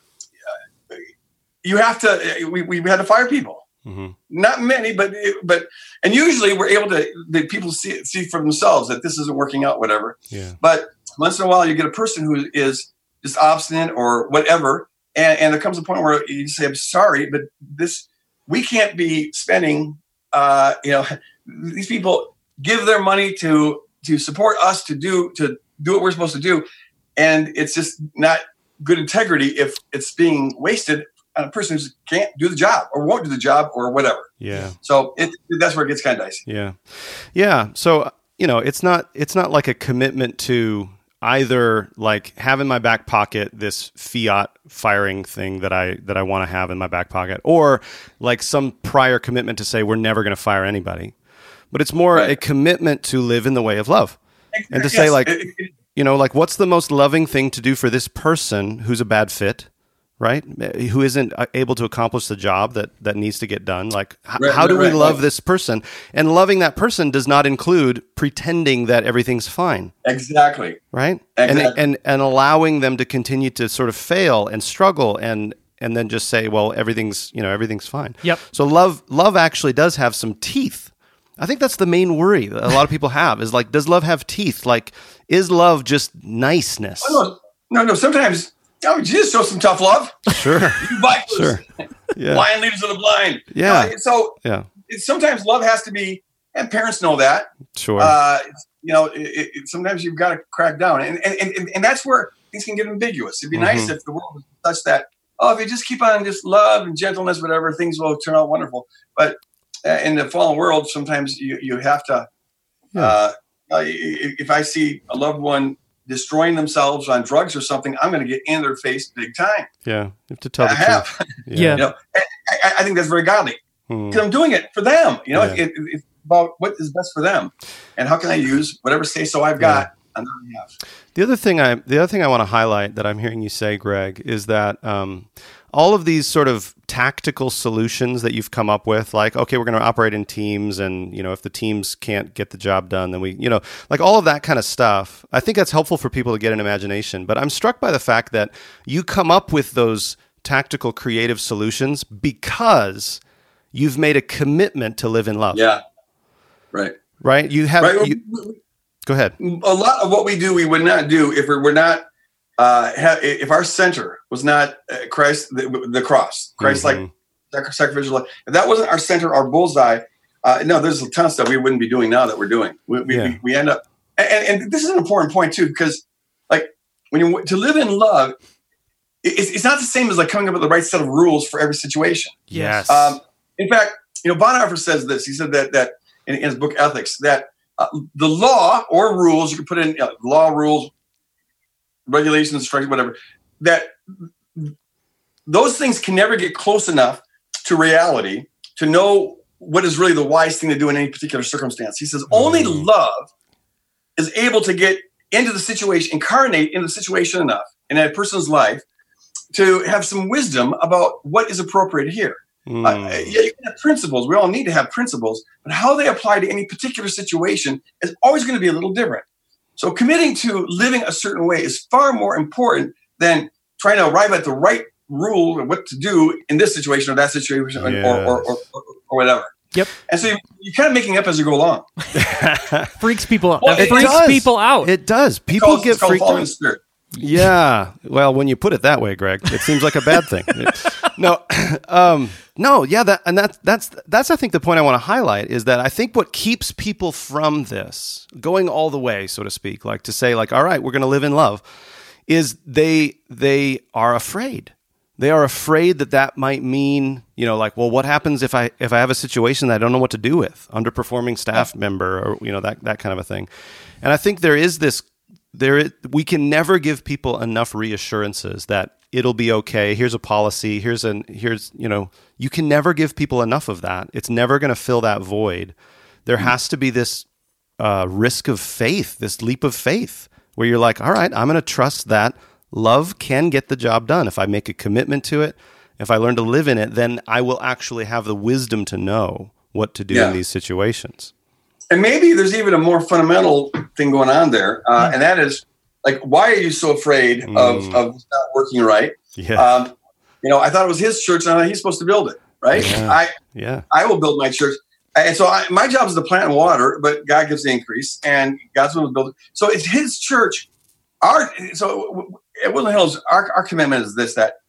you have to, we, we had to fire people. Mm-hmm. Not many, but, but, and usually we're able to, the people see see for themselves that this isn't working out, whatever. Yeah. But once in a while you get a person who is just obstinate or whatever. And, and there comes a point where you say, I'm sorry, but this, we can't be spending, uh, you know, these people give their money to, to support us to do, to do what we're supposed to do. And it's just not good integrity if it's being wasted on a person who can't do the job or won't do the job or whatever. Yeah. So it, that's where it gets kind of dicey. Yeah. Yeah. So, you know, it's not, it's not like a commitment to either like have in my back pocket this fiat firing thing that I, that I want to have in my back pocket, or like some prior commitment to say, we're never going to fire anybody, but it's more right. a commitment to live in the way of love and to yes. say like, it, it, you know, like what's the most loving thing to do for this person who's a bad fit, right? Who isn't able to accomplish the job that, that needs to get done. Like, h- right, how do right, we love right. this person? And loving that person does not include pretending that everything's fine. Exactly. Right? Exactly. And, and, and allowing them to continue to sort of fail and struggle and, and then just say, well, everything's, you know, everything's fine. Yep. So love, love actually does have some teeth. I think that's the main worry that a lot of people have is like, does love have teeth? Like, is love just niceness? Oh, no, no, no. Sometimes, oh, Jesus, show some tough love. Sure. You Bibles. Sure. Yeah. Blind leaders of the blind. Yeah. Uh, so yeah. It, sometimes love has to be, and parents know that. Sure. Uh, you know, it, it, sometimes you've got to crack down. And, and, and, and that's where things can get ambiguous. It'd be mm-hmm. nice if the world was such that, oh, if you just keep on just love and gentleness, whatever, things will turn out wonderful. But uh, in the fallen world, sometimes you, you have to, yeah. uh, if I see a loved one destroying themselves on drugs or something, I'm going to get in their face big time. Yeah, you have to tell I the have. truth. Yeah, yeah. You know, I, I think that's very godly because hmm. I'm doing it for them. You know, yeah. it, it, it's about what is best for them, and how can I use whatever say so I've got yeah. on their behalf. The other thing I, the other thing I want to highlight that I'm hearing you say, Greg, is that um, all of these sort of tactical solutions that you've come up with, like, okay, we're going to operate in teams, and, you know, if the teams can't get the job done, then we, you know, like all of that kind of stuff, I think that's helpful for people to get an imagination. But I'm struck by the fact that you come up with those tactical, creative solutions because you've made a commitment to live in love. Yeah. Right. Right. You have, right. you, go ahead. A lot of what we do, we would not do if we were not, Uh, if our center was not Christ, the, the cross, Christ like mm-hmm. sacrificial life, if that wasn't our center, our bullseye, uh, no, there's a ton of stuff we wouldn't be doing now that we're doing. We, we, yeah. we, we end up, and, and this is an important point too, because like when you to live in love, it's, it's not the same as like coming up with the right set of rules for every situation. Yes. Um, in fact, you know, Bonhoeffer says this. He said that that in, in his book Ethics, that uh, the law or rules, you can put in uh, law, rules, regulations, instructions, whatever, that those things can never get close enough to reality to know what is really the wise thing to do in any particular circumstance. He says only Mm. love is able to get into the situation, incarnate into the situation enough in a person's life to have some wisdom about what is appropriate here. Mm. Uh, yeah, you can have principles. We all need to have principles, but how they apply to any particular situation is always going to be a little different. So committing to living a certain way is far more important than trying to arrive at the right rule or what to do in this situation or that situation Yes. or, or, or, or, or whatever. Yep. And so you, you're kind of making up as you go along. Freaks people out. Well, It it freaks does. people out. It does. It's People called- get it's called freaked following out. the spirit. Yeah. Well, when you put it that way, Greg, it seems like a bad thing. no, um, no, yeah, that and that's that's that's I think the point I want to highlight is that I think what keeps people from this going all the way, so to speak, like to say, like, all right, we're going to live in love, is they they are afraid. They are afraid that that might mean, you know, like, well, what happens if I if I have a situation that I don't know what to do with, underperforming staff member, or you know that that kind of a thing. And I think there is this. There, we can never give people enough reassurances that it'll be okay. Here's a policy. Here's an here's you know. You can never give people enough of that. It's never going to fill that void. There has to be this uh, risk of faith, this leap of faith, where you're like, all right, I'm going to trust that love can get the job done. If I make a commitment to it, if I learn to live in it, then I will actually have the wisdom to know what to do Yeah. in these situations. And maybe there's even a more fundamental thing going on there, uh, and that is, like, why are you so afraid of, Mm. of not working right? Yeah, Um, you know, I thought it was his church, and he's supposed to build it, right? Yeah. I yeah, I will build my church, and so I, my job is to plant and water, but God gives the increase, and God's going to build it. So it's His church. Our so at Woodland Hills, our, our commitment is this: that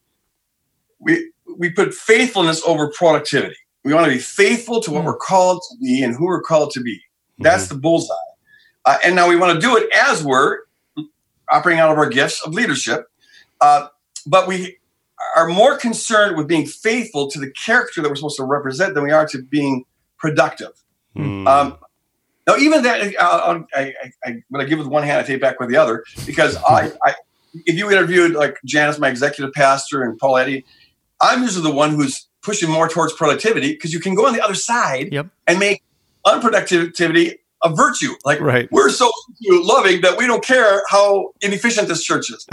we we put faithfulness over productivity. We want to be faithful to what Mm. we're called to be and who we're called to be. That's the bullseye. Uh, and now we want to do it as we're operating out of our gifts of leadership. Uh, but we are more concerned with being faithful to the character that we're supposed to represent than we are to being productive. Mm. Um, now, even that, uh, I, I, I, when I give with one hand, I take back with the other, because I, I, if you interviewed like Janice, my executive pastor, and Paul Eddy, I'm usually the one who's pushing more towards productivity, because you can go on the other side Yep. and make unproductivity a virtue. Like, Right. we're so loving that we don't care how inefficient this church is.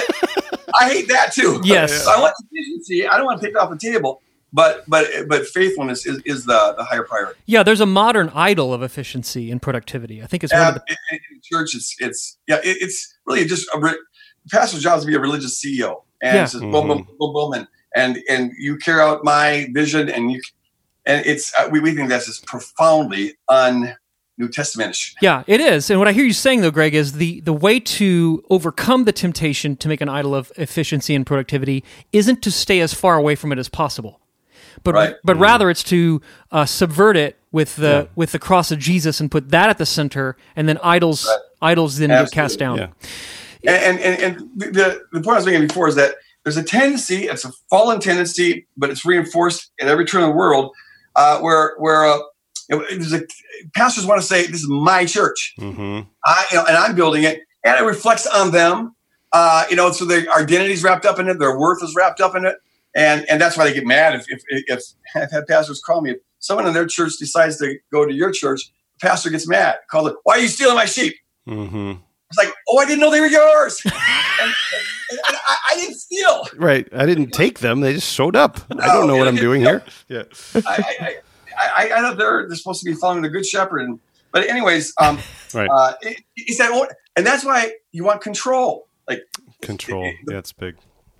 I hate that too. Yes. So I want efficiency. I don't want to take it off the table, but but but faithfulness is, is the, the higher priority. Yeah, there's a modern idol of efficiency and productivity. I think it's one Uh, of the in, in church, it's it's yeah, it, it's really just a re- pastor's job is to be a religious C E O, and Yeah. it's just boom, boom, boom, boom, and and and you carry out my vision, and you and it's uh, we we think that's just profoundly un New Testamentish. Yeah, it is. And what I hear you saying, though, Greg, is the, the way to overcome the temptation to make an idol of efficiency and productivity isn't to stay as far away from it as possible, but Right. but rather it's to uh, subvert it with the Yeah. with the cross of Jesus and put that at the center, and then idols Right. idols then get Absolutely. cast down. Yeah. And, and, and the, the point I was making before is that there's a tendency, it's a fallen tendency, but it's reinforced at every turn of the world, uh, where where uh, you know, there's a, pastors want to say, this is my church. Mm-hmm. I, you know, and I'm building it, and it reflects on them. Uh, you know, so their identity's wrapped up in it, their worth is wrapped up in it, and and that's why they get mad if if, if I've had pastors call me. If someone in their church decides to go to your church, the pastor gets mad. Call it, why are you stealing my sheep? Mm-hmm. It's like, oh, I didn't know they were yours. and, and, and I, I didn't steal. Right. I didn't take them. They just showed up. I don't know what I'm doing here. Yeah. I, I, I, I thought they're, they're supposed to be following the good shepherd. And, but anyways, um, Right. uh, it, it's that, and that's why you want control. Like, Control. it- Yeah, it's big.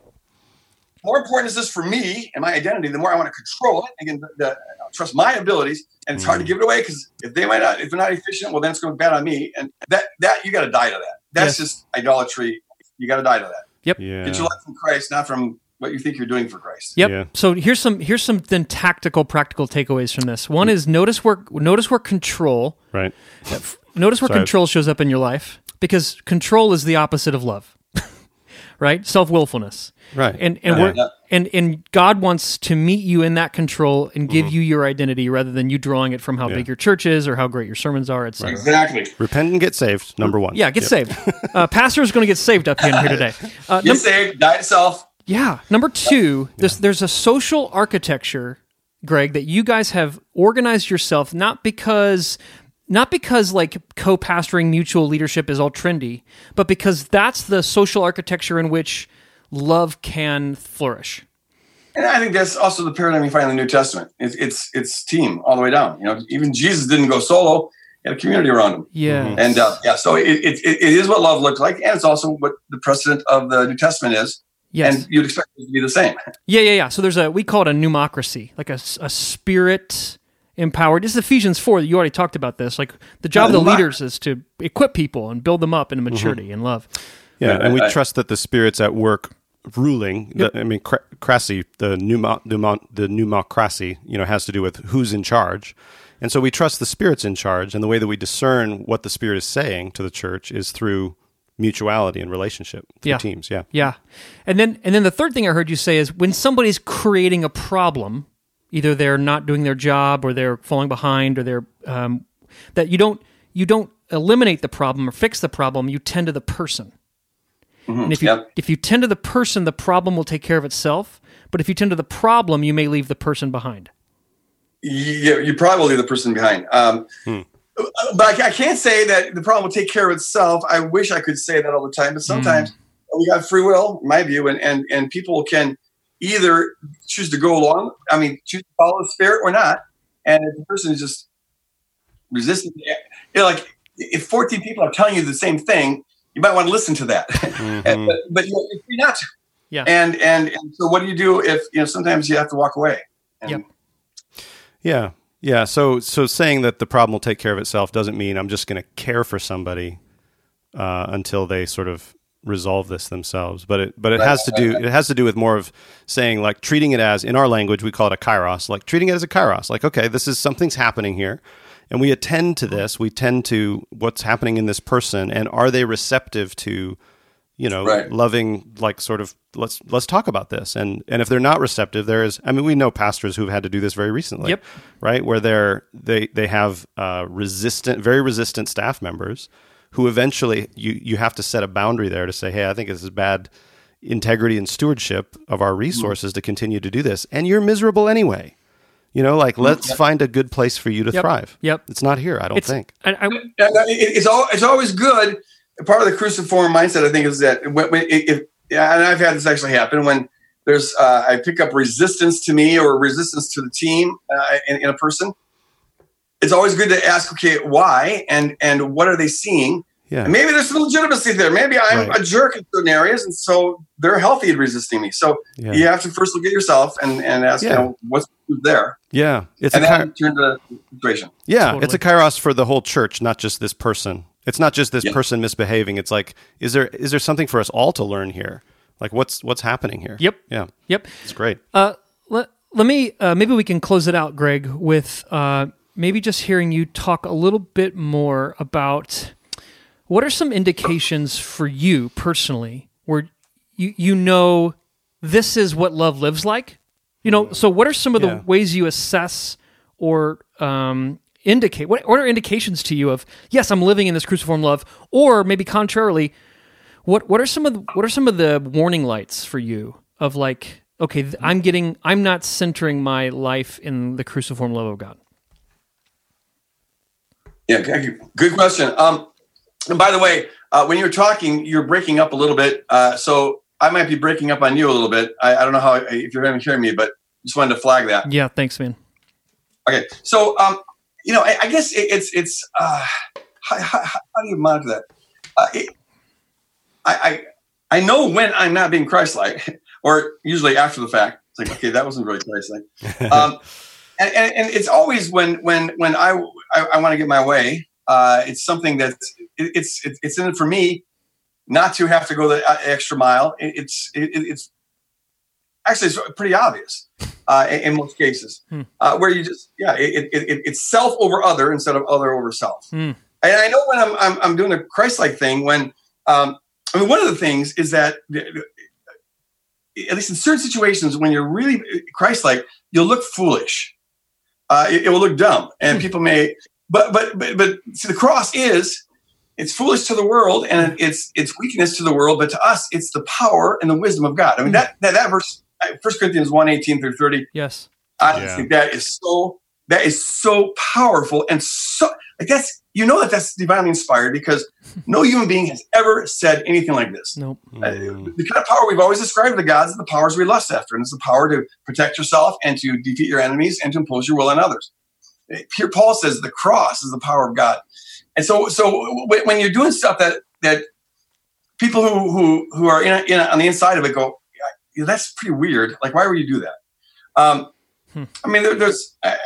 more important is this for me and my identity, the more I want to control it. Again, the, the, I trust my abilities, and it's hard to give it away, because if they might not, if they're not efficient, well, then it's going to be bad on me. And that, that you got to die to that. That's Yes. just idolatry. You got to die to that. Yep. Yeah. Get your life from Christ, not from what you think you're doing for Christ. Yep. Yeah. So here's some here's some then tactical, practical takeaways from this. One is notice where notice where control Right. notice where Sorry. control shows up in your life, because control is the opposite of love. right? Self-willfulness. Right. And and Yeah. we're Yeah. and and God wants to meet you in that control and give you your identity rather than you drawing it from how Yeah. big your church is or how great your sermons are, et cetera. Exactly. Repent and get saved, number one. Yeah, get Yep. saved. Uh, pastor's going to get saved up in here today. Uh, Get num- saved, die to self. yeah. Number two, there's, there's a social architecture, Greg, that you guys have organized yourself, not because... Not because like co-pastoring mutual leadership is all trendy, but because that's the social architecture in which love can flourish. And I think that's also the paradigm you find in the New Testament. It's it's it's team all the way down. You know, even Jesus didn't go solo; he had a community around him. Yeah. And uh, yeah, so it, it it is what love looks like, and it's also what the precedent of the New Testament is. Yes. And you'd expect it to be the same. Yeah, yeah, yeah. So there's a we call it a pneumocracy, like a, a spirit empowered. This is Ephesians four. You already talked about this. Like the job Yeah, of the pneumoc- leaders is to equip people and build them up into maturity and love. Yeah, Right, and we right. trust that the Spirit's at work ruling. Yep. The, I mean, cra- crassy, the pneumo, pneumo, the pneumocracy, you know, has to do with who's in charge. And so we trust the Spirit's in charge, and the way that we discern what the Spirit is saying to the church is through mutuality and relationship, through Yeah. teams. Yeah. Yeah. And then and then the third thing I heard you say is when somebody's creating a problem, either they're not doing their job or they're falling behind or they're um, that you don't you don't eliminate the problem or fix the problem, you tend to the person. And if you Yep. if you tend to the person, the problem will take care of itself. But if you tend to the problem, you may leave the person behind. You, you probably will leave the person behind. Um, But I, I can't say that the problem will take care of itself. I wish I could say that all the time, but sometimes we have free will, in my view, and, and, and people can either choose to go along, I mean, choose to follow the Spirit or not. And if the person is just resisting, you know, like if fourteen people are telling you the same thing, you might want to listen to that. Mhm. but but you're free not to. Yeah. And, and and so what do you do if, you know, sometimes you have to walk away? And Yep. Yeah. Yeah. So, so saying that the problem will take care of itself doesn't mean I'm just going to care for somebody uh, until they sort of resolve this themselves. But it, but it Right, has to right, do, right. it has to do with more of saying, like, treating it as, in our language, we call it a kairos, like treating it as a kairos. Like, okay, this is something's happening here, and we attend to this. We tend to what's happening in this person, and are they receptive to, you know, Right. loving, like, sort of, let's let's talk about this. And and if they're not receptive, there is, I mean, we know pastors who've had to do this very recently, Yep. right? Where they're they they have uh, resistant, very resistant staff members who eventually you you have to set a boundary there to say, hey, I think this is bad integrity and stewardship of our resources to continue to do this, and you're miserable anyway. You know, like, let's find a good place for you to Yep. thrive. Yep. It's not here, I don't It's, think. I, I, Yeah, no, it- it's all it's always good. Part of the cruciform mindset, I think, is that when, when if yeah, and I've had this actually happen when there's uh, I pick up resistance to me or resistance to the team uh, in, in a person. It's always good to ask, okay, why and and what are they seeing? Yeah. And maybe there's some legitimacy there. Maybe I'm Right. a jerk in certain areas, and so they're healthy in resisting me. So Yeah. you have to first look at yourself and, and ask, Yeah. you know, what's there, Yeah. It's and a then kai- turn to the situation. Yeah, Totally. it's a kairos for the whole church, not just this person. It's not just this Yeah. person misbehaving. It's like, is there is there something for us all to learn here? Like, what's what's happening here? Yep. Yeah, yep. it's great. Uh, let, let me, uh, maybe we can close it out, Greg, with uh, maybe just hearing you talk a little bit more about what are some indications for you personally where you, you know this is what love lives like? You know, so what are some of the Yeah. ways you assess or um, indicate, what, what are indications to you of, yes, I'm living in this cruciform love, or maybe contrarily, what what are some of the, what are some of the warning lights for you of like, okay, th- I'm getting, I'm not centering my life in the cruciform love of God? Yeah, thank you. Good question. Um, and by the way, uh, when you're talking, you're breaking up a little bit. Uh, so I might be breaking up on you a little bit. I, I don't know how if you're having hearing me, but just wanted to flag that. Yeah, thanks, man. Okay, so um, you know, I, I guess it, it's it's uh, how, how, how do you monitor that? Uh, it, I, I I know when I'm not being Christ-like, or usually after the fact. It's like, okay, that wasn't really Christ-like. Um, and, and, and it's always when when when I I, I want to get my way. Uh, it's something that's it, it's it's it's in it for me not to have to go the uh, extra mile. It, it's it, it's actually it's pretty obvious uh, in, in most cases Hmm. uh, where you just yeah it, it, it it's self over other instead of other over self. Hmm. And I know when I'm I'm, I'm doing a Christ-like thing when um, I mean, one of the things is that, at least in certain situations, when you're really Christ-like, you'll look foolish. Uh, it, it will look dumb, and people may. But but but but see, the cross is it's foolish to the world, and it's it's weakness to the world. But to us, it's the power and the wisdom of God. I mean that that, that verse, First Corinthians one, eighteen through thirty. Yes, I yeah. think that is so that is so powerful and so like that's you know that that's divinely inspired because no human being has ever said anything like this. Nope. Uh, the kind of power we've always described to gods is the powers we lust after, and it's the power to protect yourself and to defeat your enemies and to impose your will on others. Here, Paul says the cross is the power of God, and so so when you're doing stuff that that people who who who are in, a, in a, on the inside of it go, yeah, that's pretty weird. Like, why would you do that? Um, hmm. I mean, there, there's. I,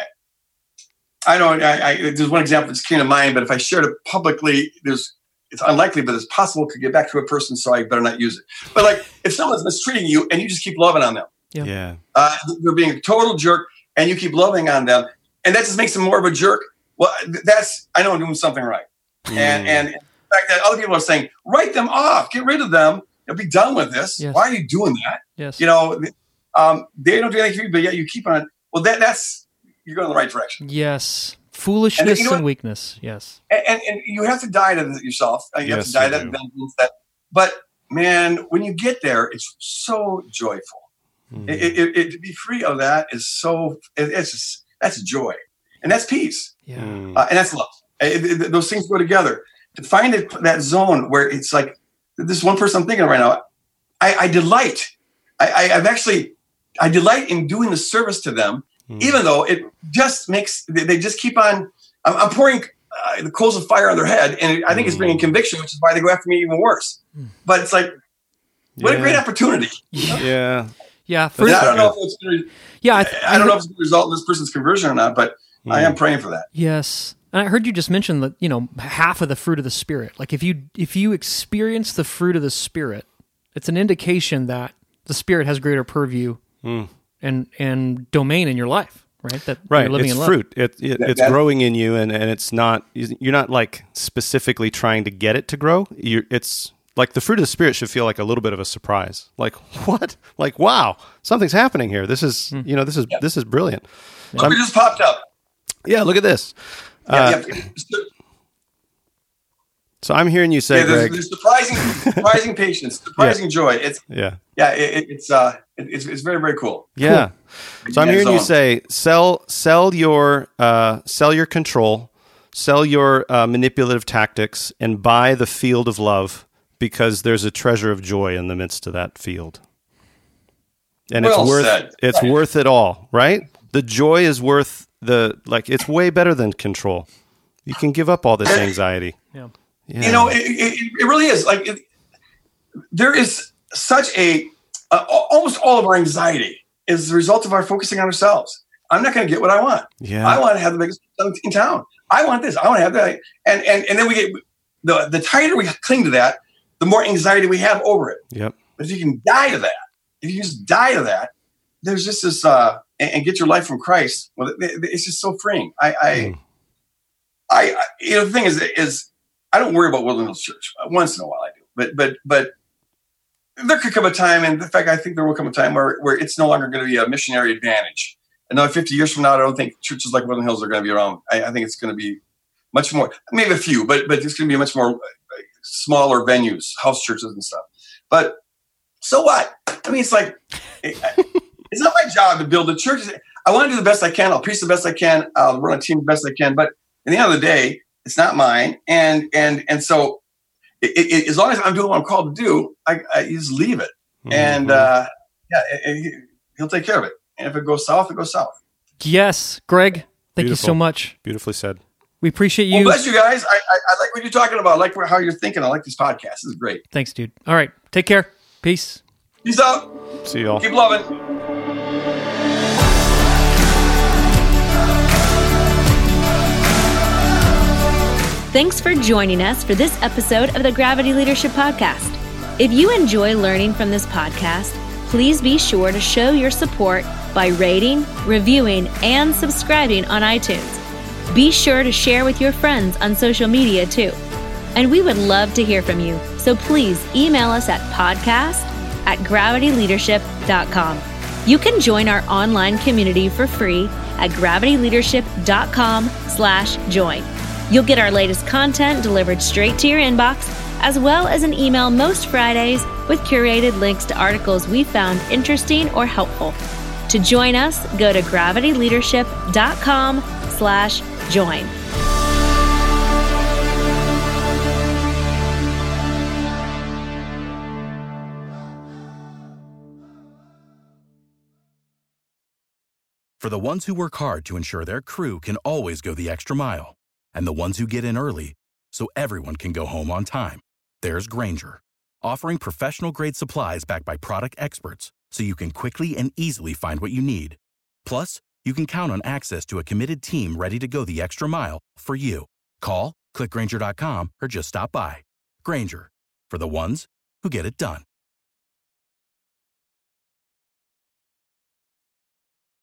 I don't. I, I, there's one example that's came to mind, but if I shared it publicly, there's it's unlikely, but it's possible it could get back to a person, so I better not use it. But like, if someone's mistreating you and you just keep loving on them, yeah, yeah. Uh, they're being a total jerk, and you keep loving on them, and that just makes them more of a jerk. Well, that's I know I'm doing something right, mm. and and the fact that other people are saying, write them off, get rid of them, and be done with this. Yes. Why are you doing that? Yes, you know, um, they don't do anything for you, but yet you keep on. Well, that that's. You're going in the right direction. Yes. Foolishness and, you know and weakness. Yes. And, and and you have to die to yourself. You yes, have to die you that vengeance. That, but man, when you get there, it's so joyful. Mm. It, it, it, to be free of that is so. It, it's just that's joy, and that's peace. Yeah. Mm. Uh, and that's love. It, it, those things go together. To find it, that zone where it's like this one person I'm thinking of right now. I, I delight. I, I, I've actually I delight in doing the service to them. Even though it just makes, they just keep on, I'm, I'm pouring uh, the coals of fire on their head, and I think it's bringing conviction, which is why they go after me even worse. But it's like, what yeah. a great opportunity. Yeah. Yeah. Yeah. For I don't know if it's going to, yeah, I, th- I don't know if it's going to result in this person's conversion or not, but mm. I am praying for that. Yes. And I heard you just mention that, you know, half of the fruit of the Spirit. Like if you, if you experience the fruit of the Spirit, it's an indication that the Spirit has greater purview mm. and and domain in your life, right? That right. you're living it's in love. fruit. It, it, that, it's that, growing in you, and, and it's not. You're not like specifically trying to get it to grow. You're, it's like the fruit of the Spirit should feel like a little bit of a surprise. Like what? Like wow, something's happening here. This is mm. you know this is yeah. this is brilliant. Look, it just popped up. Yeah, look at this. Yeah, uh, yeah. So I'm hearing you say, yeah, there's, Greg, there's surprising, surprising patience, surprising yeah. joy. It's yeah, yeah, it, it's uh, it, it's it's very very cool. Yeah. Cool. So I'm yeah, hearing zone. you say, sell sell your uh, sell your control, sell your uh, manipulative tactics, and buy the field of love because there's a treasure of joy in the midst of that field, and well it's worth said. it's right. worth it all, right? The joy is worth the like. It's way better than control. You can give up all this anxiety. Yeah. Yeah. You know, it, it, it really is like it, there is such a uh, almost all of our anxiety is the result of our focusing on ourselves. I'm not going to get what I want. Yeah. I want to have the biggest in town. I want this. I want to have that. And and and then we get the the tighter we cling to that, the more anxiety we have over it. Yep. But if you can die to that, if you just die to that, there's just this uh, and, and get your life from Christ. Well, it, it's just so freeing. I, I, mm. I, I, you know, the thing is is. I don't worry about Woodland Hills Church. Once in a while I do. But but but there could come a time, and in fact, I think there will come a time where, where it's no longer going to be a missionary advantage. Another fifty years from now, I don't think churches like Woodland Hills are going to be around. I, I think it's going to be much more, maybe a few, but but it's going to be much more smaller venues, house churches and stuff. But so what? I mean, it's like, it, it's not my job to build a church. I want to do the best I can. I'll preach the best I can. I'll run a team the best I can. But at the end of the day, it's not mine, and and and so it, it, as long as I'm doing what I'm called to do, I, I just leave it, mm-hmm. and uh, yeah, it, it, he'll take care of it. And if it goes south, it goes south. Yes, Greg, thank Beautiful. you so much. Beautifully said. We appreciate you. Well, bless you guys. I, I, I like what you're talking about. I like how you're thinking. I like this podcast. This is great. Thanks, dude. All right, take care. Peace. Peace out. See y'all. Keep loving. Thanks for joining us for this episode of the Gravity Leadership Podcast. If you enjoy learning from this podcast, please be sure to show your support by rating, reviewing, and subscribing on iTunes. Be sure to share with your friends on social media too. And we would love to hear from you. So please email us at podcast at gravity leadership dot com. You can join our online community for free at gravity leadership dot com slash join. You'll get our latest content delivered straight to your inbox, as well as an email most Fridays with curated links to articles we found interesting or helpful. To join us, go to gravity leadership dot com slash join. For the ones who work hard to ensure their crew can always go the extra mile, and the ones who get in early so everyone can go home on time, there's Grainger, offering professional-grade supplies backed by product experts so you can quickly and easily find what you need. Plus, you can count on access to a committed team ready to go the extra mile for you. Call, click Grainger dot com, or just stop by. Grainger, for the ones who get it done.